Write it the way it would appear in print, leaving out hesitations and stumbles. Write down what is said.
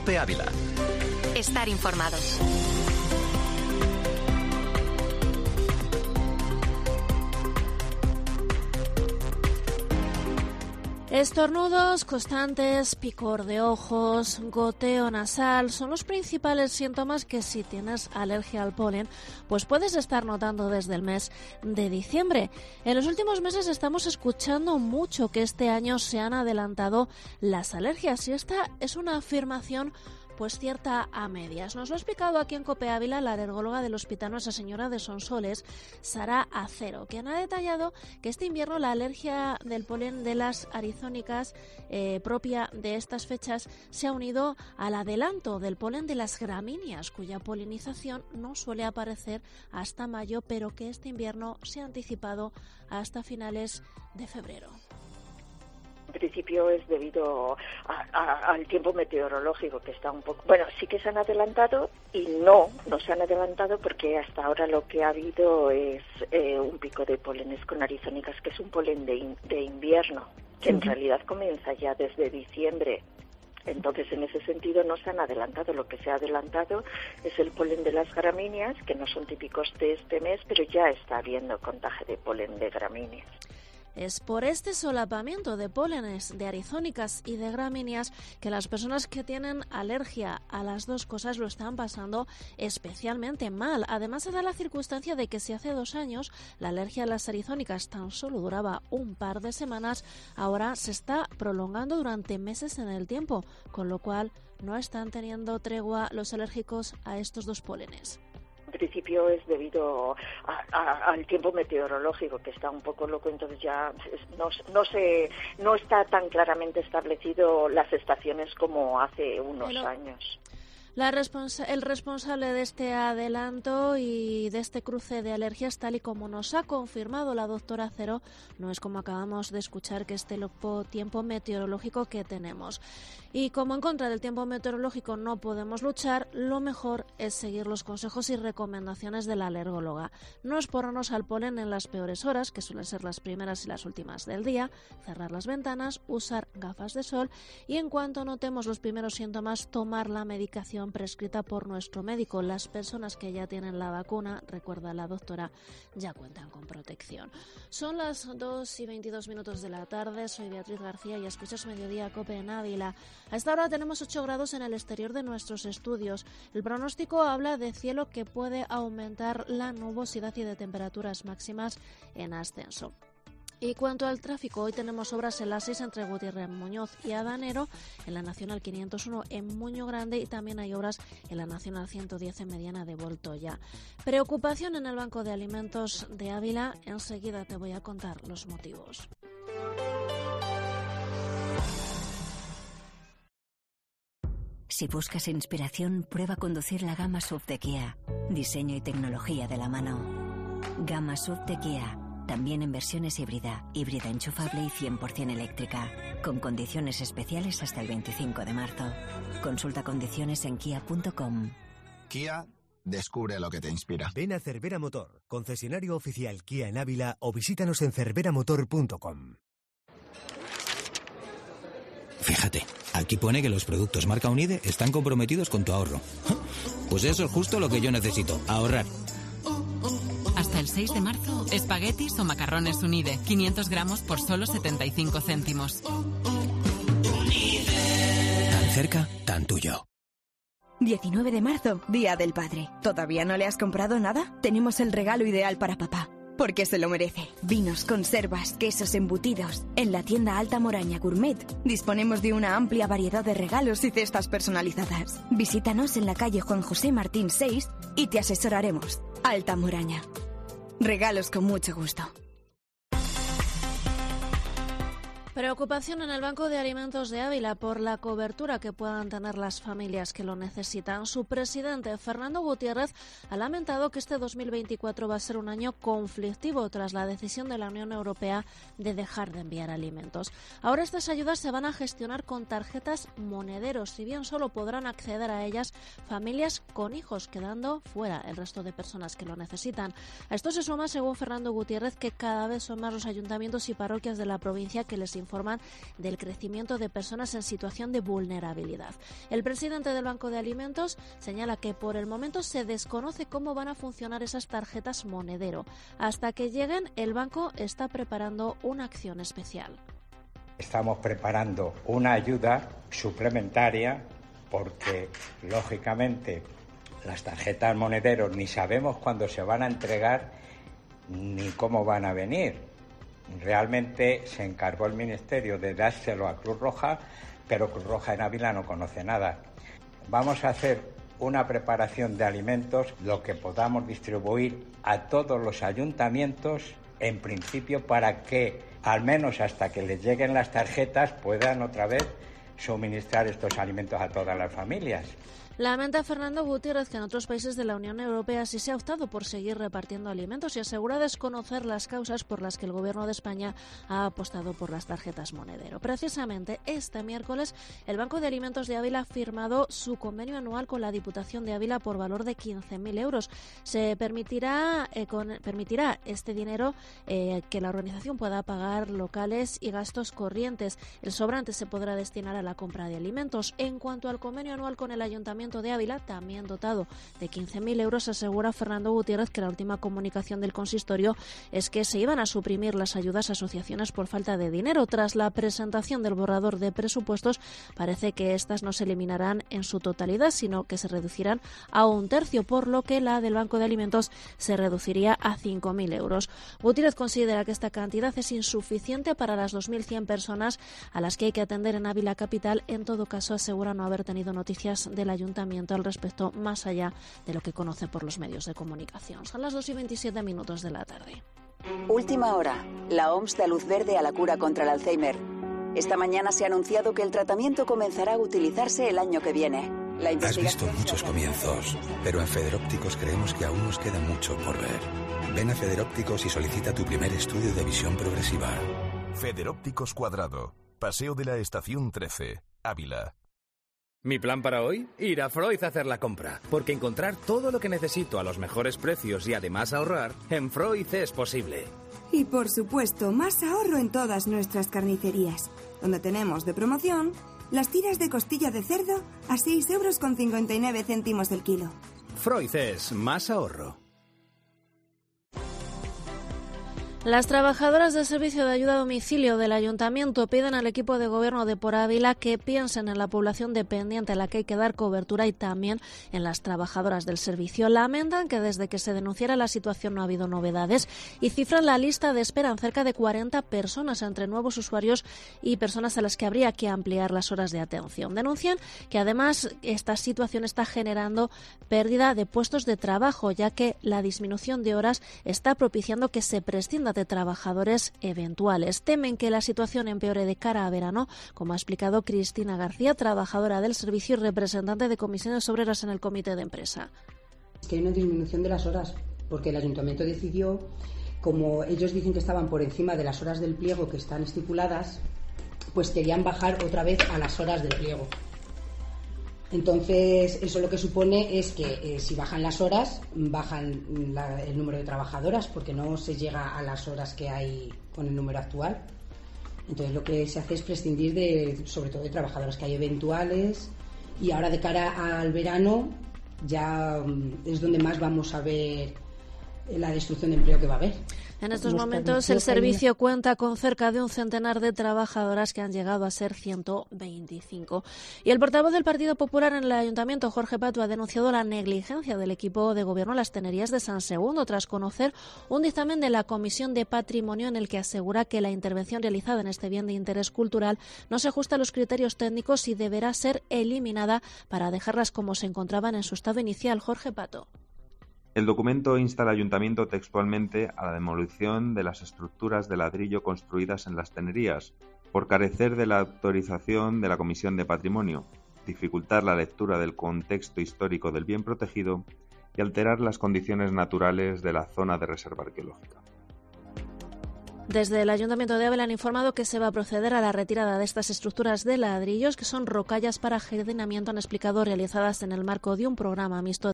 COPE Ávila. Estar informado. Estornudos constantes, picor de ojos, goteo nasal son los principales síntomas que si tienes alergia al polen, pues puedes estar notando desde el mes de diciembre. En los últimos meses estamos escuchando mucho que este año se han adelantado las alergias y esta es una afirmación pues cierta a medias. Nos lo ha explicado aquí en COPE Ávila la alergóloga del Hospital Nuestra Señora de Sonsoles, Sara Acero, quien ha detallado que este invierno la alergia del polen de las arizónicas propia de estas fechas se ha unido al adelanto del polen de las gramíneas, cuya polinización no suele aparecer hasta mayo, pero que este invierno se ha anticipado hasta finales de febrero. En principio es debido al tiempo meteorológico que está un poco... Bueno, sí que se han adelantado y no se han adelantado porque hasta ahora lo que ha habido es un pico de polenes con arizónicas, que es un polen de invierno, que en realidad comienza ya desde diciembre. Entonces, en ese sentido, no se han adelantado. Lo que se ha adelantado es el polen de las gramíneas, que no son típicos de este mes, pero ya está habiendo contagio de polen de gramíneas. Es por este solapamiento de pólenes, de arizónicas y de gramíneas que las personas que tienen alergia a las dos cosas lo están pasando especialmente mal. Además, se da la circunstancia de que si hace 2 años la alergia a las arizónicas tan solo duraba un par de semanas, ahora se está prolongando durante meses en el tiempo, con lo cual no están teniendo tregua los alérgicos a estos dos pólenes. En principio es debido al tiempo meteorológico que está un poco loco, entonces ya no está tan claramente establecido las estaciones como hace unos años. El responsable de este adelanto y de este cruce de alergias, tal y como nos ha confirmado la doctora Acero, no es como acabamos de escuchar que este loco tiempo meteorológico que tenemos. Y como en contra del tiempo meteorológico no podemos luchar, lo mejor es seguir los consejos y recomendaciones de la alergóloga. No exponernos al polen en las peores horas, que suelen ser las primeras y las últimas del día, cerrar las ventanas, usar gafas de sol y en cuanto notemos los primeros síntomas, tomar la medicación prescrita por nuestro médico. Las personas que ya tienen la vacuna, recuerda la doctora, ya cuentan con protección. Son las 2:22 de la tarde, soy Beatriz García y escuchas Mediodía COPE en Ávila. A esta hora tenemos 8 grados en el exterior de nuestros estudios. El pronóstico habla de cielo que puede aumentar la nubosidad y de temperaturas máximas en ascenso. Y cuanto al tráfico, hoy tenemos obras en la 6 entre Gutiérrez Muñoz y Adanero, en la Nacional 501 en Muño Grande y también hay obras en la Nacional 110 en Mediana de Voltoya. Preocupación en el Banco de Alimentos de Ávila, enseguida te voy a contar los motivos. Si buscas inspiración, prueba conducir la gama SUV de Kia. Diseño y tecnología de la mano. Gama SUV de Kia. También en versiones híbrida enchufable y 100% eléctrica, con condiciones especiales hasta el 25 de marzo. Consulta condiciones en kia.com. Kia, descubre lo que te inspira. Ven a Cervera Motor, concesionario oficial Kia en Ávila, o visítanos en cerveramotor.com. Fíjate, aquí pone que los productos marca Unide están comprometidos con tu ahorro. Pues eso es justo lo que yo necesito, ahorrar. Hasta el 6 de marzo, espaguetis o macarrones Unide, 500 gramos por solo 75 céntimos. Tan cerca, tan tuyo. 19 de marzo, Día del Padre. ¿Todavía no le has comprado nada? Tenemos el regalo ideal para papá, porque se lo merece. Vinos, conservas, quesos, embutidos. En la tienda Alta Moraña Gourmet disponemos de una amplia variedad de regalos y cestas personalizadas. Visítanos en la calle Juan José Martín 6 y te asesoraremos. Alta Moraña. Regalos con mucho gusto. Preocupación en el Banco de Alimentos de Ávila por la cobertura que puedan tener las familias que lo necesitan. Su presidente, Fernando Gutiérrez, ha lamentado que este 2024 va a ser un año conflictivo tras la decisión de la Unión Europea de dejar de enviar alimentos. Ahora estas ayudas se van a gestionar con tarjetas monederos, si bien solo podrán acceder a ellas familias con hijos, quedando fuera el resto de personas que lo necesitan. A esto se suma, según Fernando Gutiérrez, que cada vez son más los ayuntamientos y parroquias de la provincia que les informan del crecimiento de personas en situación de vulnerabilidad. El presidente del Banco de Alimentos señala que por el momento se desconoce cómo van a funcionar esas tarjetas monedero. Hasta que lleguen, el banco está preparando una acción especial. Estamos preparando una ayuda suplementaria porque, lógicamente, las tarjetas monederos ni sabemos cuándo se van a entregar ni cómo van a venir. Realmente se encargó el Ministerio de dárselo a Cruz Roja, pero Cruz Roja en Ávila no conoce nada. Vamos a hacer una preparación de alimentos, lo que podamos distribuir a todos los ayuntamientos, en principio para que, al menos hasta que les lleguen las tarjetas, puedan otra vez suministrar estos alimentos a todas las familias. Lamenta Fernando Gutiérrez que en otros países de la Unión Europea sí se ha optado por seguir repartiendo alimentos y asegura desconocer las causas por las que el Gobierno de España ha apostado por las tarjetas monedero. Precisamente este miércoles el Banco de Alimentos de Ávila ha firmado su convenio anual con la Diputación de Ávila por valor de 15.000 euros. Se permitirá este dinero que la organización pueda pagar locales y gastos corrientes. El sobrante se podrá destinar a la compra de alimentos. En cuanto al convenio anual con el Ayuntamiento de Ávila, también dotado de 15.000 euros, asegura Fernando Gutiérrez que la última comunicación del consistorio es que se iban a suprimir las ayudas a asociaciones por falta de dinero. Tras la presentación del borrador de presupuestos, parece que estas no se eliminarán en su totalidad, sino que se reducirán a 1/3, por lo que la del Banco de Alimentos se reduciría a 5.000 euros. Gutiérrez considera que esta cantidad es insuficiente para las 2.100 personas a las que hay que atender en Ávila capital. En todo caso, asegura no haber tenido noticias del ayuntamiento al respecto, más allá de lo que conoce por los medios de comunicación. Son las 2:27 de la tarde. Última hora. La OMS da luz verde a la cura contra el Alzheimer. Esta mañana se ha anunciado que el tratamiento comenzará a utilizarse el año que viene. Has visto muchos comienzos, pero en Federópticos creemos que aún nos queda mucho por ver. Ven a Federópticos y solicita tu primer estudio de visión progresiva. Federópticos Cuadrado, Paseo de la Estación 13, Ávila. Mi plan para hoy, ir a Freud a hacer la compra, porque encontrar todo lo que necesito a los mejores precios y además ahorrar, en Freud es posible. Y por supuesto, más ahorro en todas nuestras carnicerías, donde tenemos de promoción las tiras de costilla de cerdo a 6,59 euros el kilo. Freud es más ahorro. Las trabajadoras del Servicio de Ayuda a Domicilio del Ayuntamiento piden al equipo de gobierno de Por Ávila que piensen en la población dependiente a la que hay que dar cobertura y también en las trabajadoras del servicio. Lamentan que desde que se denunciara la situación no ha habido novedades y cifran la lista de espera en cerca de 40 personas entre nuevos usuarios y personas a las que habría que ampliar las horas de atención. Denuncian que además esta situación está generando pérdida de puestos de trabajo, ya que la disminución de horas está propiciando que se prescinda de trabajadores eventuales. Temen que la situación empeore de cara a verano, como ha explicado Cristina García, trabajadora del servicio y representante de comisiones obreras en el comité de empresa. Es que hay una disminución de las horas, porque el ayuntamiento decidió, como ellos dicen que estaban por encima de las horas del pliego que están estipuladas, pues querían bajar otra vez a las horas del pliego. Entonces, eso lo que supone es que si bajan las horas, bajan el número de trabajadoras, porque no se llega a las horas que hay con el número actual. Entonces, lo que se hace es prescindir sobre todo de trabajadoras que hay eventuales, y ahora de cara al verano ya es donde más vamos a ver la destrucción de empleo que va a haber. En estos momentos el servicio cuenta con cerca de un centenar de trabajadoras que han llegado a ser 125. Y el portavoz del Partido Popular en el Ayuntamiento, Jorge Pato, ha denunciado la negligencia del equipo de gobierno en las tenerías de San Segundo tras conocer un dictamen de la Comisión de Patrimonio en el que asegura que la intervención realizada en este bien de interés cultural no se ajusta a los criterios técnicos y deberá ser eliminada para dejarlas como se encontraban en su estado inicial. Jorge Pato. El documento insta al Ayuntamiento textualmente a la demolición de las estructuras de ladrillo construidas en las tenerías, por carecer de la autorización de la Comisión de Patrimonio, dificultar la lectura del contexto histórico del bien protegido y alterar las condiciones naturales de la zona de reserva arqueológica. Desde el Ayuntamiento de Ávila han informado que se va a proceder a la retirada de estas estructuras de ladrillos, que son rocallas para jardinamiento, han explicado, realizadas en el marco de un programa mixto